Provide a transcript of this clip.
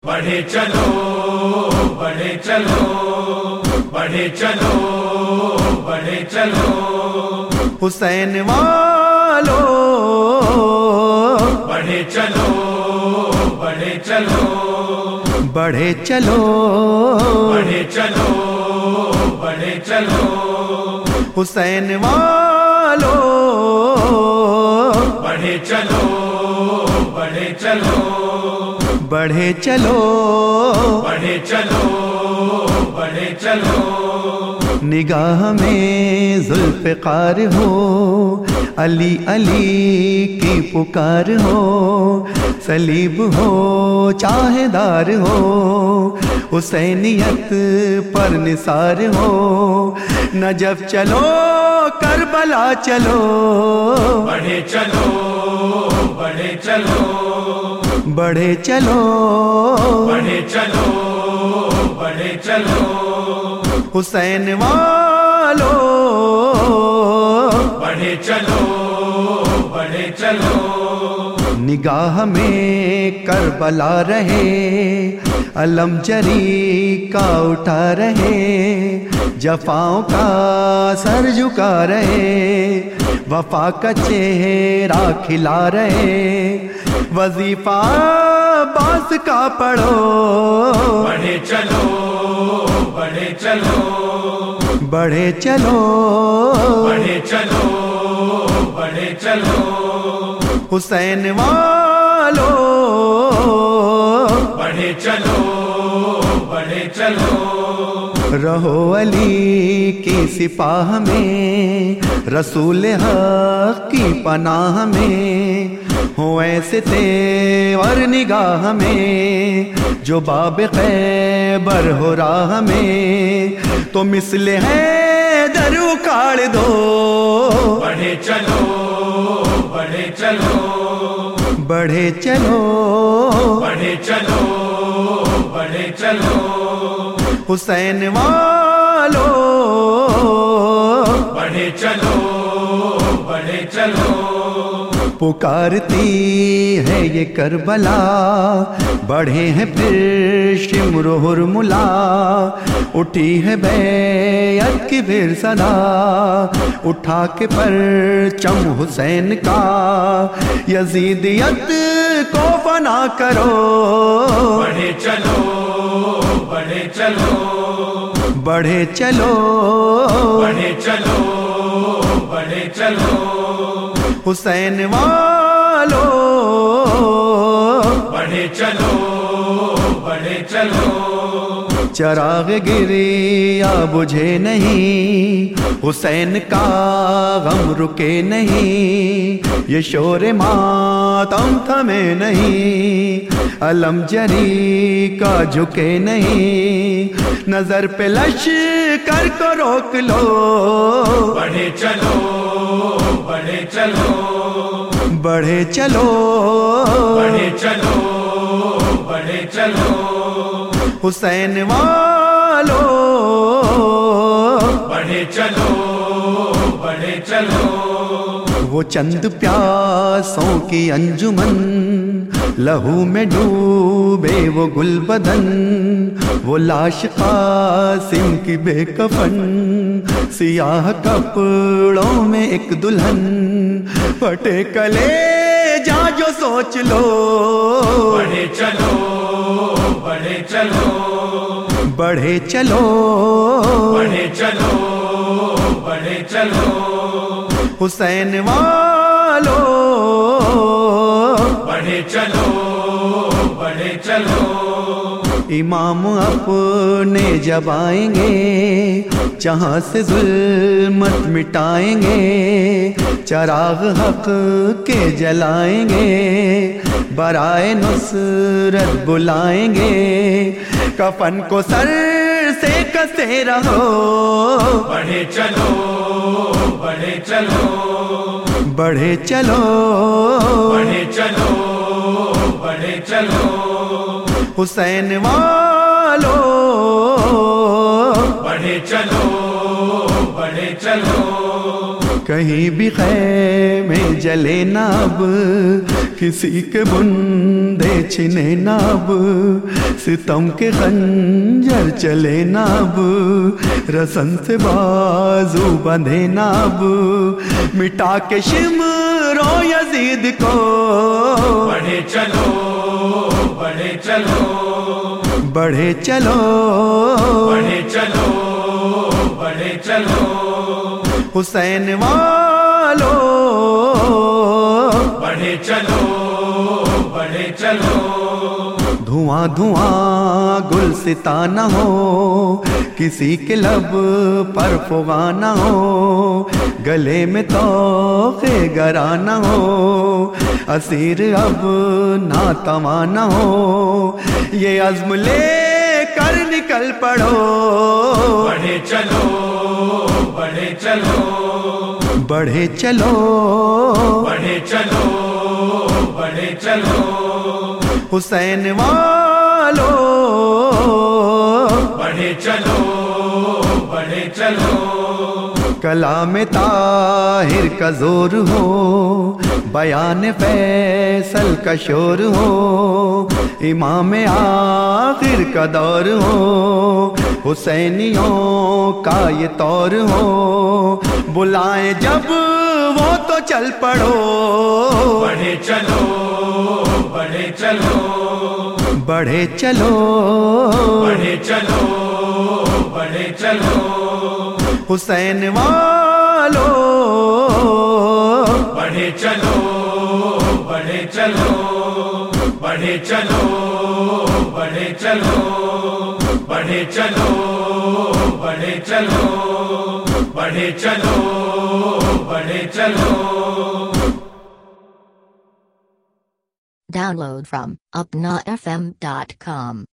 بڑھے چلو بڑھے چلو بڑھے چلو بڑھے چلو حسین والو بڑھے چلو بڑھے چلو بڑھے چلو بڑھے چلو بڑھے چلو حسین والو بڑھے چلو بڑھے چلو بڑھے چلو بڑھے چلو بڑھے چلو نگاہ میں ذوالفقار ہو علی علی کی پکار ہو صلیب ہو چاہے دار ہو حسینیت پر نثار ہو نجف چلو کربلا چلو بڑھے چلو بڑھے چلو بڑھے چلو بڑھے چلو بڑھے چلو حسین والو بڑھے چلو بڑھے چلو نگاہ میں کربلا رہے علم جری کا اٹھا رہے جفاؤں کا سر جھکا رہے وفا کا چہرہ کھلا رہے وظیفہ باس کا پڑھو بڑھے چلو بڑھے چلو بڑھے چلو بڑھے چلو بڑھے چلو حسین والو بڑھے چلو بڑھے چلو رہو علی کی سپاہ میں رسول حق کی پناہ میں ہو ایسے تیور نگاہ میں جو باب خیبر ہو راہ میں تو مثل ہے در اکاڑ دو بڑھے چلو بڑھے چلو بڑھے چلو بڑھے چلو بڑھے چلو حسین والو بڑھے چلو بڑھے چلو پکارتی ہے یہ کربلا بڑھے ہیں پھر شمر و حرملا اٹھی ہے بیعت کی پھر صدا اٹھا کے پرچم حسین کا یزیدیت کو فنا کرو بڑھے چلو بڑھے چلو بڑھے چلو بڑھے چلو بڑھے چلو حسین والو بڑھے چلو بڑھے چلو چراغ گریا بجھے نہیں حسین کا غم رکے نہیں یہ شور ماتم تھمے نہیں علم جری کا جھکے نہیں نظر پہ لشکر کو روک لو بڑھے چلو بڑھے چلو بڑھے چلو بڑھے چلو بڑھے چلو حسین والو بڑھے چلو بڑھے چلو وہ چند پیاسوں کی انجمن لہو میں ڈوبے وہ گل بدن وہ لاش قاسم کی بے کفن سیاہ کپڑوں میں ایک دلہن پھٹے کلے جا جو سوچ لو بڑھے چلو بڑھے چلو بڑھے چلو بڑھے چلو بڑھے چلو حسین والو بڑھے چلو بڑھے چلو امام اپنے جب آئیں گے جہاں سے ظلمت مٹائیں گے چراغ حق کے جلائیں گے برائے نصرت بلائیں گے کفن کو سر سے کسے رہو بڑھے چلو بڑھے چلو بڑھے چلو بڑھے چلو بڑھے چلو حسین والو بڑھے چلو بڑھے چلو کہیں بھی خیمے جلے نہ اب، کسی کے بندے چھنے نہ اب، ستم کے خنجر چلے نہ اب، رسن سے بازو بندھے نہ اب، مٹا کے شمرو یزید کو، بڑھے چلو بڑھے چلو بڑھے چلو بڑھے چلو بڑھے چلو حسین والو، بڑھے چلو بڑھے چلو دھواں دھواں گلستاں نہ ہو، کسی کے لب پر فغاں نہ ہو، گلے میں طوق گراں نہ ہو، اسیر اب ناتواں نہ ہو، یہ عزم لے کر نکل پڑو، بڑھے چلو بڑھے چلو بڑھے چلو بڑھے چلو بڑھے چلو حسین والو، بڑھے چلو بڑھے چلو کلام طاہر کا زور ہو، بیان فیصل کا شور ہو، امام آخر کا دور ہو، حسینیوں کا یہ طور ہو، بلائیں جب وہ تو چل پڑو، بڑھے چلو بڑھے چلو بڑھے چلو بڑھے چلو بڑھے چلو حسین والو، بڑھے چلو بڑھے چلو بڑھے چلو بڑھے چلو بڑھے چلو بڑھے چلو بڑھے چلو بڑھے چلو Download from upnafm.com.